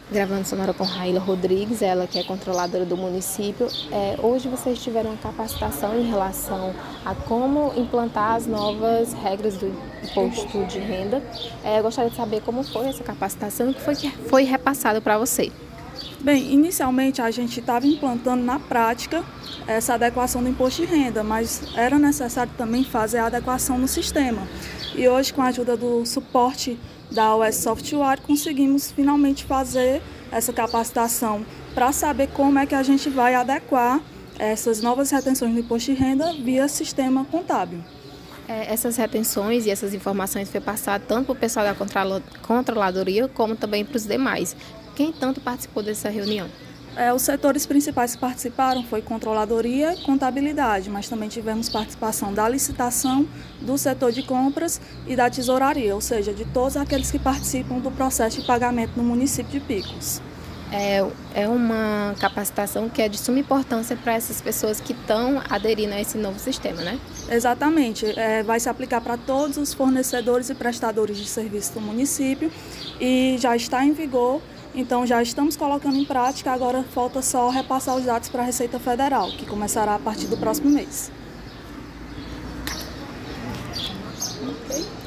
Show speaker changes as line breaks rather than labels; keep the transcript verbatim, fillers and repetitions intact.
Gravando sonora com Raíla Rodrigues, ela que é controladora do município. É, hoje vocês tiveram uma capacitação em relação a como implantar as novas regras do imposto de renda. É, eu gostaria de saber como foi essa capacitação e o que foi que foi repassado para você.
Bem, inicialmente a gente estava implantando na prática essa adequação do imposto de renda, mas era necessário também fazer a adequação no sistema. E hoje, com a ajuda do suporte da U S Software, conseguimos finalmente fazer essa capacitação para saber como é que a gente vai adequar essas novas retenções do imposto de renda via sistema contábil.
É, essas retenções e essas informações foi passado tanto para o pessoal da controladoria como também para os demais. Quem tanto participou dessa reunião?
É, os setores principais que participaram foi controladoria e contabilidade, mas também tivemos participação da licitação, do setor de compras e da tesouraria, ou seja, de todos aqueles que participam do processo de pagamento no município de Picos.
É, é uma capacitação que é de suma importância para essas pessoas que estão aderindo a esse novo sistema, né?
Exatamente, é, vai se aplicar para todos os fornecedores e prestadores de serviço do município e já está em vigor. Então já estamos colocando em prática, agora falta só repassar os dados para a Receita Federal, que começará a partir do próximo mês.